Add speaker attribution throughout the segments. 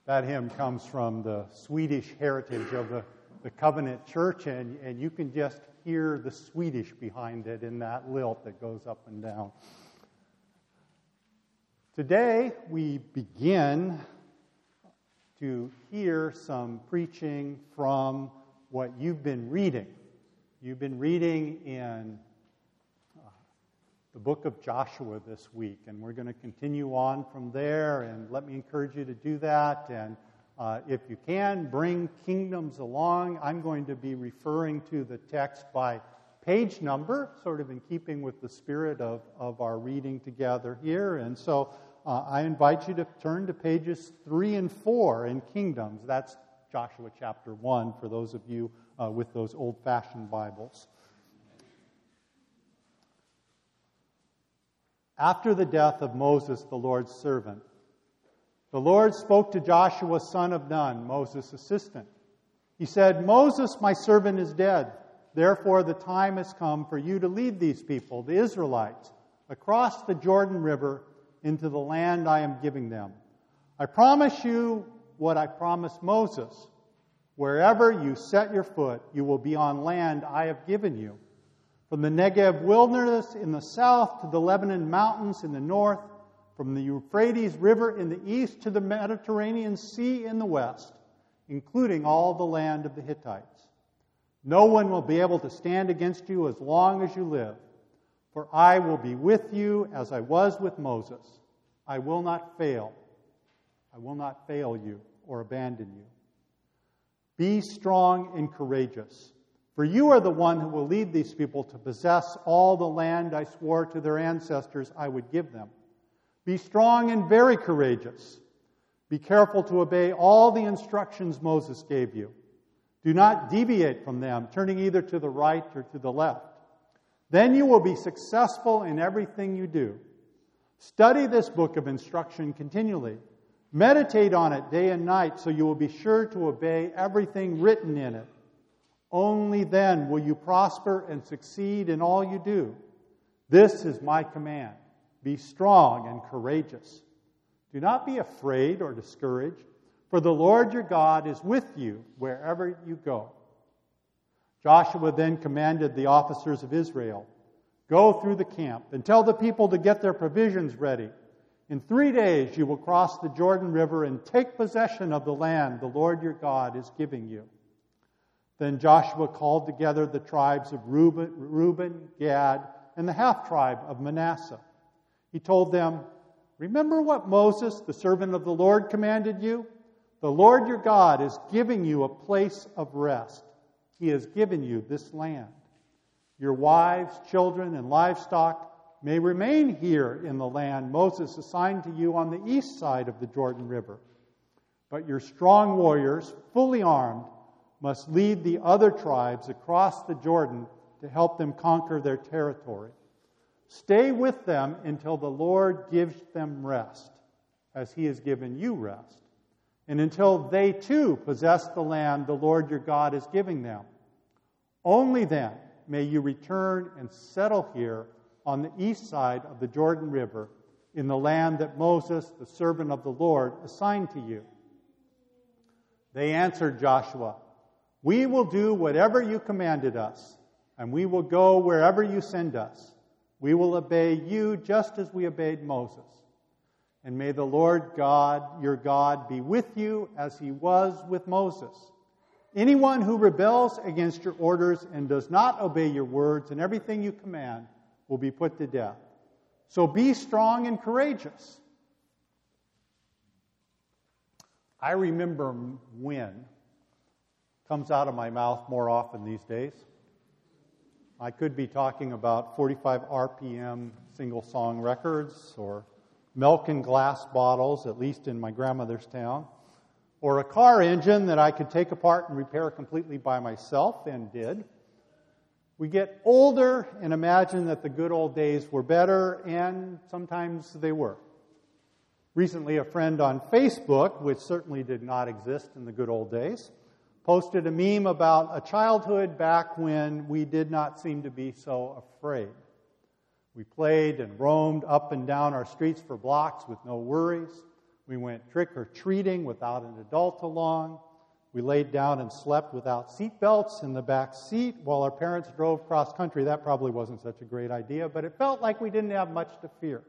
Speaker 1: That hymn comes from the Swedish heritage of the Covenant Church, and you can just hear the Swedish behind it in that lilt that goes up and down. Today, we begin to hear some preaching from what you've been reading. You've been reading in the book of Joshua this week, and we're going to continue on from there, and let me encourage you to do that. And if you can, bring Kingdoms along. I'm going to be referring to the text by page number, sort of in keeping with the spirit of our reading together here. And so I invite you to turn to pages 3 and 4 in Kingdoms. That's Joshua chapter 1 for those of you with those old-fashioned Bibles. After the death of Moses, the Lord's servant, the Lord spoke to Joshua, son of Nun, Moses' assistant. He said, "Moses, my servant, is dead. Therefore, the time has come for you to lead these people, the Israelites, across the Jordan River into the land I am giving them. I promise you what I promised Moses. Wherever you set your foot, you will be on land I have given you. From the Negev wilderness in the south to the Lebanon mountains in the north, from the Euphrates River in the east to the Mediterranean Sea in the west, including all the land of the Hittites. No one will be able to stand against you as long as you live, for I will be with you as I was with Moses. I will not fail. I will not fail you or abandon you. Be strong and courageous. For you are the one who will lead these people to possess all the land I swore to their ancestors I would give them. Be strong and very courageous. Be careful to obey all the instructions Moses gave you. Do not deviate from them, turning either to the right or to the left. Then you will be successful in everything you do. Study this book of instruction continually. Meditate on it day and night so you will be sure to obey everything written in it. Only then will you prosper and succeed in all you do. This is my command. Be strong and courageous. Do not be afraid or discouraged, for the Lord your God is with you wherever you go." Joshua then commanded the officers of Israel, "Go through the camp and tell the people to get their provisions ready. In 3 days you will cross the Jordan River and take possession of the land the Lord your God is giving you." Then Joshua called together the tribes of Reuben, Gad, and the half-tribe of Manasseh. He told them, "Remember what Moses, the servant of the Lord, commanded you? The Lord your God is giving you a place of rest. He has given you this land. Your wives, children, and livestock may remain here in the land Moses assigned to you on the east side of the Jordan River. But your strong warriors, fully armed, must lead the other tribes across the Jordan to help them conquer their territory. Stay with them until the Lord gives them rest, as He has given you rest, and until they too possess the land the Lord your God is giving them. Only then may you return and settle here on the east side of the Jordan River in the land that Moses, the servant of the Lord, assigned to you." They answered Joshua, "We will do whatever you commanded us, and we will go wherever you send us. We will obey you just as we obeyed Moses. And may the Lord God, your God, be with you as He was with Moses. Anyone who rebels against your orders and does not obey your words and everything you command will be put to death. So be strong and courageous." I remember when comes out of my mouth more often these days. I could be talking about 45 RPM single-song records or milk in glass bottles, at least in my grandmother's town, or a car engine that I could take apart and repair completely by myself, and did. We get older and imagine that the good old days were better, and sometimes they were. Recently, a friend on Facebook, which certainly did not exist in the good old days, posted a meme about a childhood back when we did not seem to be so afraid. We played and roamed up and down our streets for blocks with no worries. We went trick-or-treating without an adult along. We laid down and slept without seat belts in the back seat while our parents drove cross-country. That probably wasn't such a great idea, but it felt like we didn't have much to fear.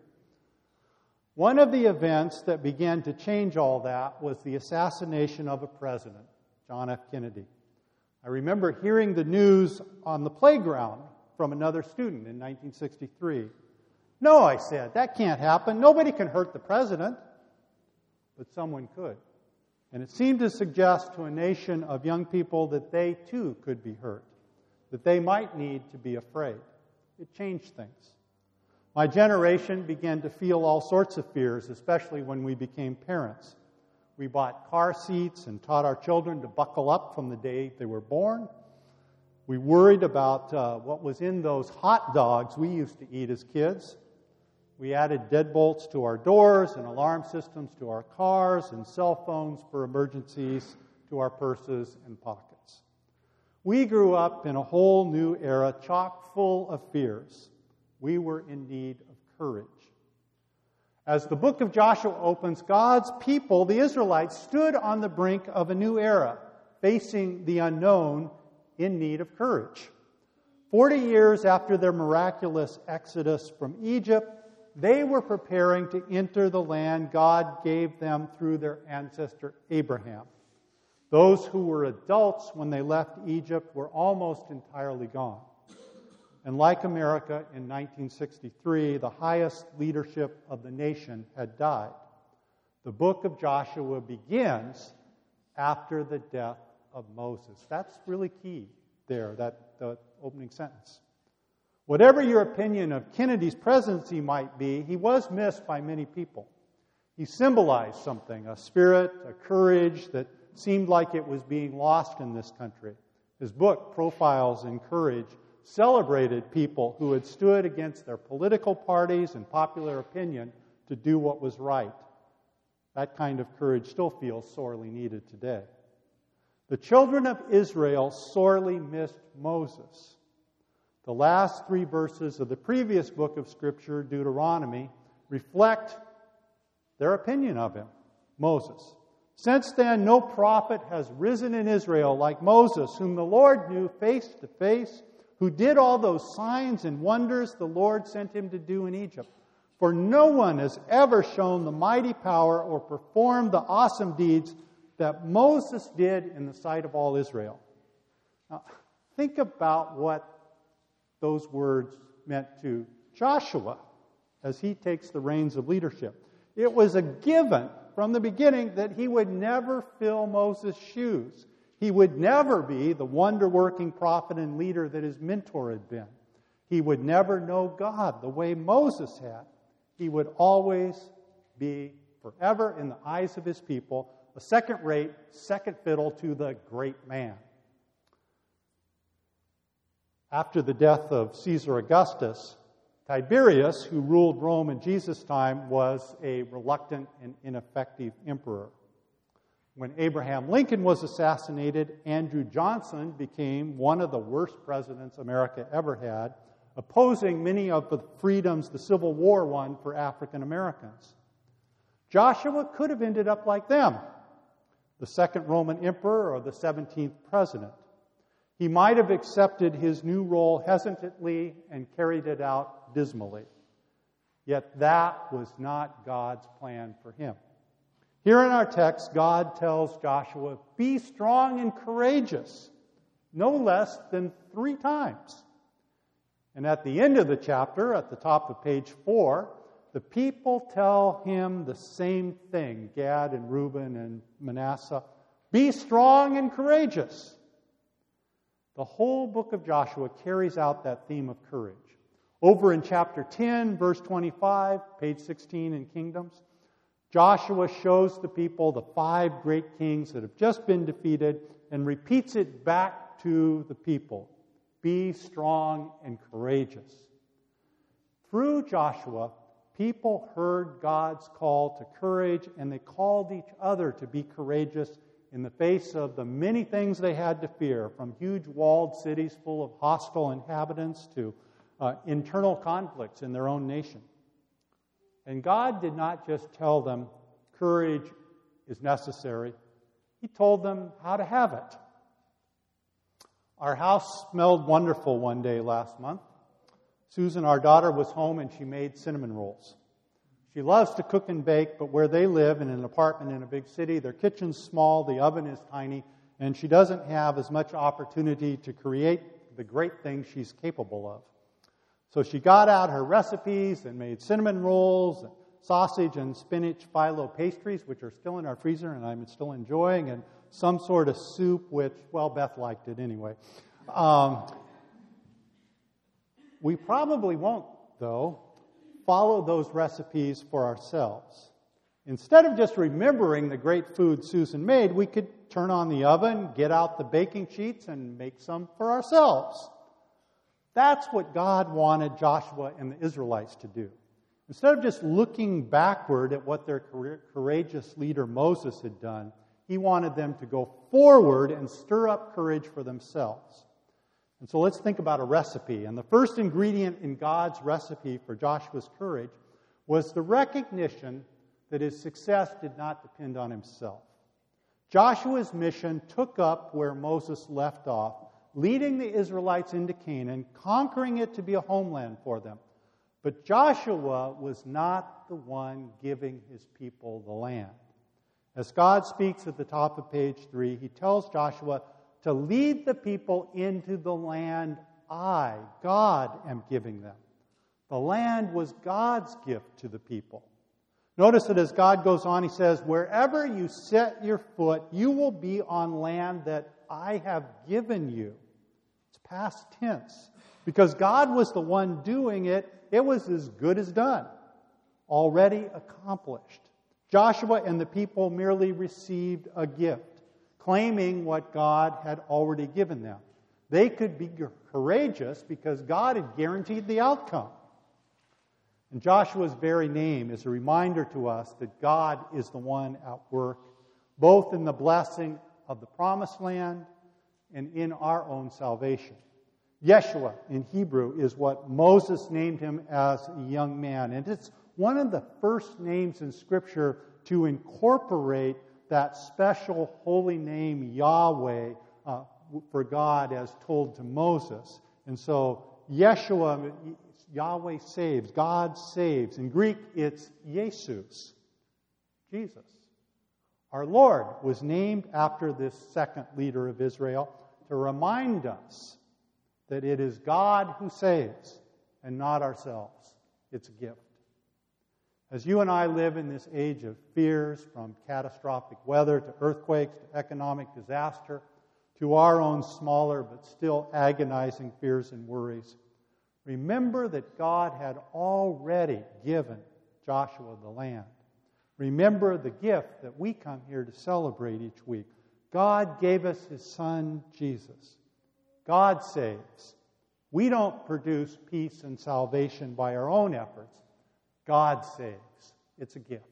Speaker 1: One of the events that began to change all that was the assassination of a president, John F. Kennedy. I remember hearing the news on the playground from another student in 1963. No, I said, that can't happen. Nobody can hurt the president. But someone could. And it seemed to suggest to a nation of young people that they too could be hurt, that they might need to be afraid. It changed things. My generation began to feel all sorts of fears, especially when we became parents. We bought car seats and taught our children to buckle up from the day they were born. We worried about what was in those hot dogs we used to eat as kids. We added deadbolts to our doors and alarm systems to our cars and cell phones for emergencies to our purses and pockets. We grew up in a whole new era chock full of fears. We were in need of courage. As the book of Joshua opens, God's people, the Israelites, stood on the brink of a new era, facing the unknown, in need of courage. 40 years after their miraculous exodus from Egypt, they were preparing to enter the land God gave them through their ancestor Abraham. Those who were adults when they left Egypt were almost entirely gone. And like America in 1963, the highest leadership of the nation had died. The book of Joshua begins after the death of Moses. That's really key there, the opening sentence. Whatever your opinion of Kennedy's presidency might be, he was missed by many people. He symbolized something, a spirit, a courage that seemed like it was being lost in this country. His book, Profiles in Courage, celebrated people who had stood against their political parties and popular opinion to do what was right. That kind of courage still feels sorely needed today. The children of Israel sorely missed Moses. The last 3 verses of the previous book of Scripture, Deuteronomy, reflect their opinion of him, Moses. Since then, no prophet has risen in Israel like Moses, whom the Lord knew face to face, who did all those signs and wonders the Lord sent him to do in Egypt. For no one has ever shown the mighty power or performed the awesome deeds that Moses did in the sight of all Israel. Now, think about what those words meant to Joshua as he takes the reins of leadership. It was a given from the beginning that he would never fill Moses' shoes. He would never be the wonder-working prophet and leader that his mentor had been. He would never know God the way Moses had. He would always be forever in the eyes of his people a second-rate, second fiddle to the great man. After the death of Caesar Augustus, Tiberius, who ruled Rome in Jesus' time, was a reluctant and ineffective emperor. When Abraham Lincoln was assassinated, Andrew Johnson became one of the worst presidents America ever had, opposing many of the freedoms the Civil War won for African Americans. Joshua could have ended up like them, the second Roman emperor or the 17th president. He might have accepted his new role hesitantly and carried it out dismally. Yet that was not God's plan for him. Here in our text, God tells Joshua, "Be strong and courageous," no less than 3 times. And at the end of the chapter, at the top of page 4, the people tell him the same thing, Gad and Reuben and Manasseh, "Be strong and courageous." The whole book of Joshua carries out that theme of courage. Over in chapter 10, verse 25, page 16 in Kingdoms, Joshua shows the people the 5 great kings that have just been defeated and repeats it back to the people. Be strong and courageous. Through Joshua, people heard God's call to courage, and they called each other to be courageous in the face of the many things they had to fear, from huge walled cities full of hostile inhabitants to internal conflicts in their own nation. And God did not just tell them, courage is necessary, he told them how to have it. Our house smelled wonderful one day last month. Susan, our daughter, was home and she made cinnamon rolls. She loves to cook and bake, but where they live in an apartment in a big city, their kitchen's small, the oven is tiny, and she doesn't have as much opportunity to create the great things she's capable of. So she got out her recipes and made cinnamon rolls, and sausage and spinach phyllo pastries, which are still in our freezer and I'm still enjoying, and some sort of soup, which, well, Beth liked it anyway. We probably won't, though, follow those recipes for ourselves. Instead of just remembering the great food Susan made, we could turn on the oven, get out the baking sheets, and make some for ourselves. That's what God wanted Joshua and the Israelites to do. Instead of just looking backward at what their courageous leader Moses had done, he wanted them to go forward and stir up courage for themselves. And so let's think about a recipe. And the first ingredient in God's recipe for Joshua's courage was the recognition that his success did not depend on himself. Joshua's mission took up where Moses left off, leading the Israelites into Canaan, conquering it to be a homeland for them. But Joshua was not the one giving his people the land. As God speaks at the top of page 3, he tells Joshua to lead the people into the land I, God, am giving them. The land was God's gift to the people. Notice that as God goes on, he says, wherever you set your foot, you will be on land that I have given you. It's past tense. Because God was the one doing it, it was as good as done. Already accomplished. Joshua and the people merely received a gift, claiming what God had already given them. They could be courageous because God had guaranteed the outcome. And Joshua's very name is a reminder to us that God is the one at work, both in the blessing of the promised land and in our own salvation. Yeshua in Hebrew is what Moses named him as a young man. And it's one of the first names in Scripture to incorporate that special holy name Yahweh for God as told to Moses. And so Yeshua, Yahweh saves, God saves. In Greek, it's Jesus, Jesus. Our Lord was named after this second leader of Israel to remind us that it is God who saves and not ourselves. It's a gift. As you and I live in this age of fears, from catastrophic weather to earthquakes to economic disaster to our own smaller but still agonizing fears and worries, remember that God had already given Joshua the land. Remember the gift that we come here to celebrate each week. God gave us His Son, Jesus. God saves. We don't produce peace and salvation by our own efforts. God saves. It's a gift.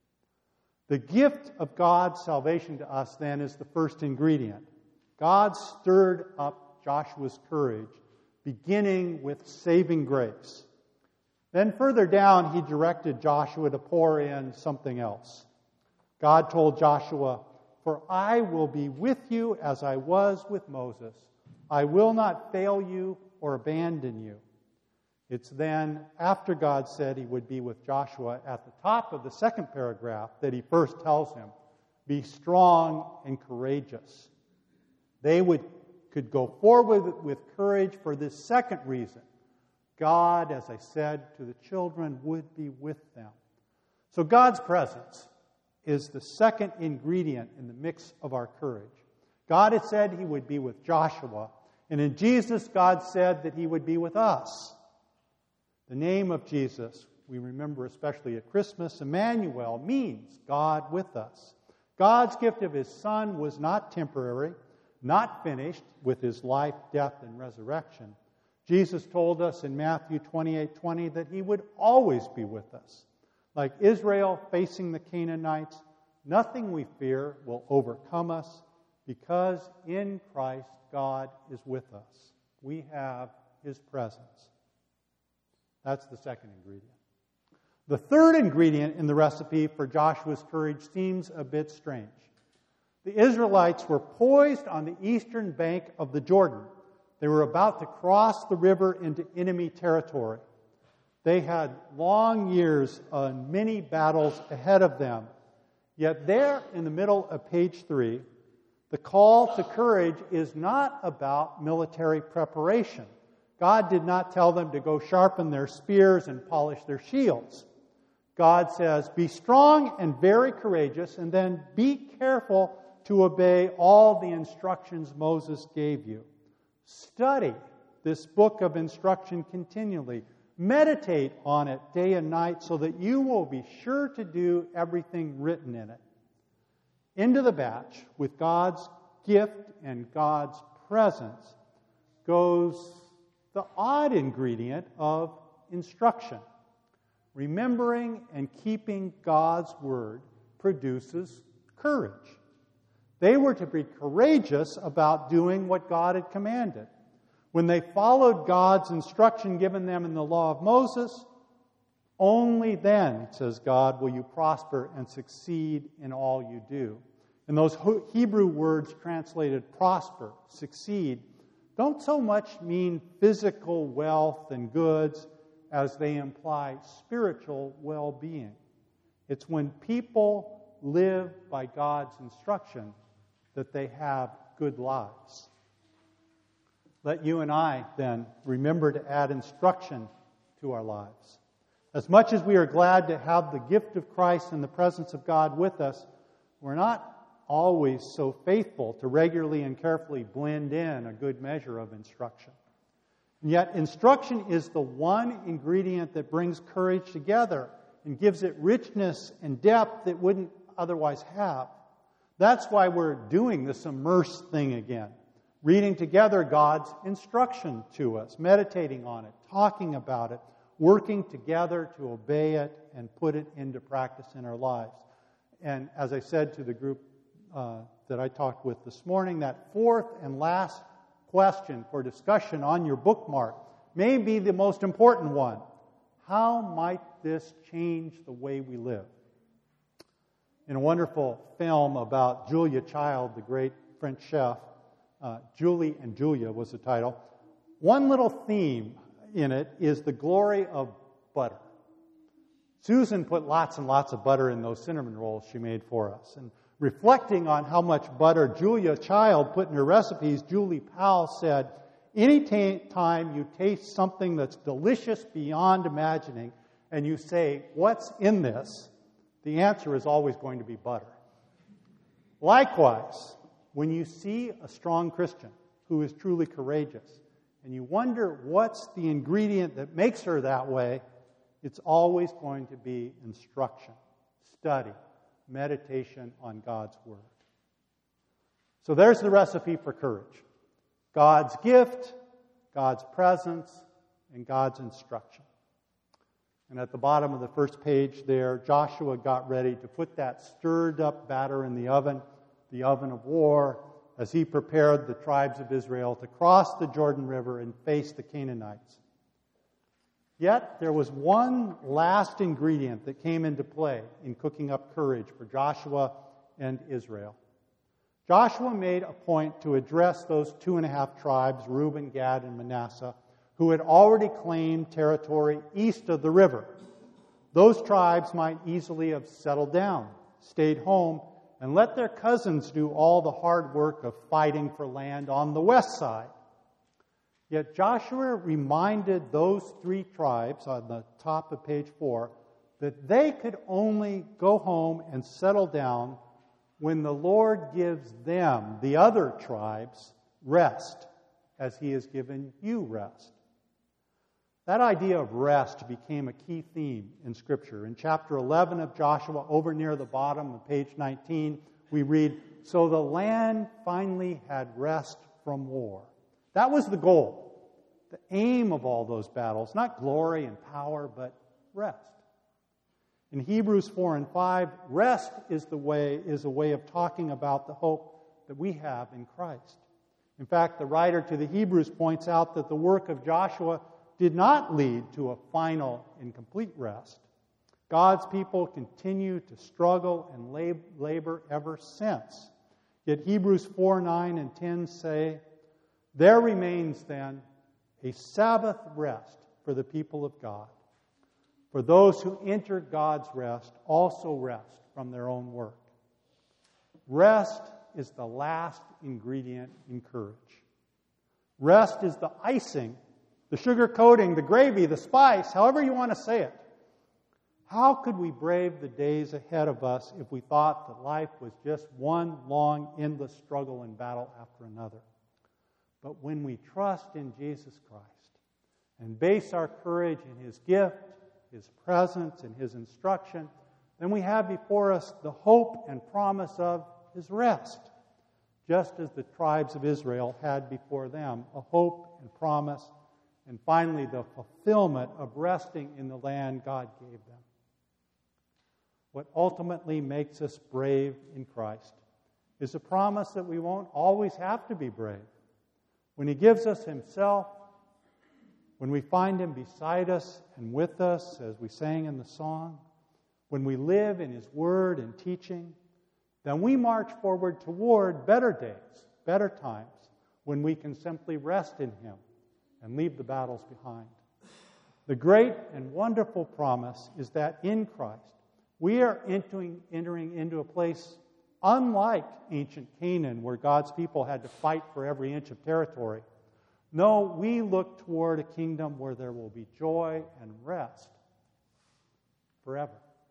Speaker 1: The gift of God's salvation to us, then, is the first ingredient. God stirred up Joshua's courage, beginning with saving grace. Then further down, he directed Joshua to pour in something else. God told Joshua, "For I will be with you as I was with Moses. I will not fail you or abandon you." It's then, after God said He would be with Joshua, at the top of the second paragraph, that He first tells him, "Be strong and courageous." They could go forward with courage for this second reason. God, as I said to the children, would be with them. So God's presence is the second ingredient in the mix of our courage. God had said He would be with Joshua, and in Jesus, God said that He would be with us. The name of Jesus, we remember especially at Christmas, Emmanuel, means God with us. God's gift of His Son was not temporary, not finished with His life, death, and resurrection. Jesus told us in Matthew 28:20 that He would always be with us. Like Israel facing the Canaanites, nothing we fear will overcome us because in Christ God is with us. We have His presence. That's the second ingredient. The third ingredient in the recipe for Joshua's courage seems a bit strange. The Israelites were poised on the eastern bank of the Jordan. They were about to cross the river into enemy territory. They had long years and many battles ahead of them. Yet there in the middle of page 3, the call to courage is not about military preparation. God did not tell them to go sharpen their spears and polish their shields. God says, be strong and very courageous, and then be careful to obey all the instructions Moses gave you. Study this book of instruction continually. Meditate on it day and night so that you will be sure to do everything written in it. Into the batch with God's gift and God's presence goes the odd ingredient of instruction. Remembering and keeping God's word produces courage. They were to be courageous about doing what God had commanded. When they followed God's instruction given them in the law of Moses, only then, says God, will you prosper and succeed in all you do. And those Hebrew words translated prosper, succeed, don't so much mean physical wealth and goods as they imply spiritual well-being. It's when people live by God's instruction that they have good lives. Let you and I, then, remember to add instruction to our lives. As much as we are glad to have the gift of Christ and the presence of God with us, we're not always so faithful to regularly and carefully blend in a good measure of instruction. And yet, instruction is the one ingredient that brings courage together and gives it richness and depth it wouldn't otherwise have. That's why we're doing this immerse thing again. Reading together God's instruction to us, meditating on it, talking about it, working together to obey it and put it into practice in our lives. And as I said to the group that I talked with this morning, that fourth and last question for discussion on your bookmark may be the most important one. How might this change the way we live? In a wonderful film about Julia Child, the great French chef, Julie and Julia was the title. One little theme in it is the glory of butter. Susan put lots and lots of butter in those cinnamon rolls she made for us. And reflecting on how much butter Julia Child put in her recipes, Julie Powell said, any time you taste something that's delicious beyond imagining and you say, what's in this? The answer is always going to be butter. Likewise, when you see a strong Christian who is truly courageous and you wonder what's the ingredient that makes her that way, it's always going to be instruction, study, meditation on God's Word. So there's the recipe for courage. God's gift, God's presence, and God's instruction. And at the bottom of the first page there, Joshua got ready to put that stirred up batter in the oven of war, as he prepared the tribes of Israel to cross the Jordan River and face the Canaanites. Yet, there was one last ingredient that came into play in cooking up courage for Joshua and Israel. Joshua made a point to address those 2.5 tribes, Reuben, Gad, and Manasseh, who had already claimed territory east of the river. Those tribes might easily have settled down, stayed home, and let their cousins do all the hard work of fighting for land on the west side. Yet Joshua reminded those 3 tribes on the top of page 4 that they could only go home and settle down when the Lord gives them, the other tribes, rest, as He has given you rest. That idea of rest became a key theme in Scripture. In chapter 11 of Joshua, over near the bottom of page 19, we read, "So the land finally had rest from war." That was the goal, the aim of all those battles, not glory and power, but rest. In Hebrews 4 and 5, rest is a way of talking about the hope that we have in Christ. In fact, the writer to the Hebrews points out that the work of Joshua did not lead to a final and complete rest. God's people continue to struggle and labor ever since. Yet Hebrews 4:9 and 10 say, "There remains then a Sabbath rest for the people of God. For those who enter God's rest also rest from their own work." Rest is the last ingredient in courage. Rest is the icing, the sugar coating, the gravy, the spice, however you want to say it. How could we brave the days ahead of us if we thought that life was just one long, endless struggle and battle after another? But when we trust in Jesus Christ and base our courage in His gift, His presence, and His instruction, then we have before us the hope and promise of His rest, just as the tribes of Israel had before them a hope and promise, and finally the fulfillment of resting in the land God gave them. What ultimately makes us brave in Christ is a promise that we won't always have to be brave. When He gives us Himself, when we find Him beside us and with us, as we sang in the song, when we live in His Word and teaching, then we march forward toward better days, better times, when we can simply rest in Him and leave the battles behind. The great and wonderful promise is that in Christ, we are entering into a place unlike ancient Canaan, where God's people had to fight for every inch of territory. No, we look toward a kingdom where there will be joy and rest forever.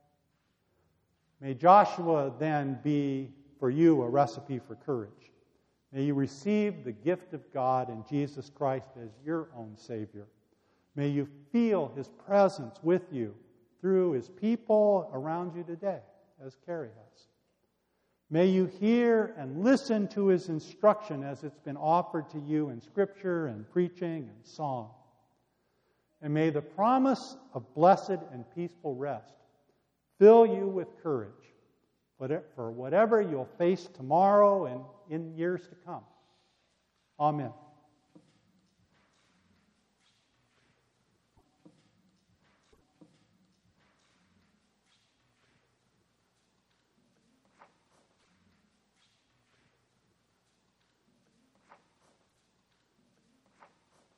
Speaker 1: May Joshua then be for you a recipe for courage. May you receive the gift of God in Jesus Christ as your own Savior. May you feel His presence with you through His people around you today, as Carrie has. May you hear and listen to His instruction as it's been offered to you in Scripture and preaching and song. And may the promise of blessed and peaceful rest fill you with courage for whatever you'll face tomorrow and in years to come. Amen.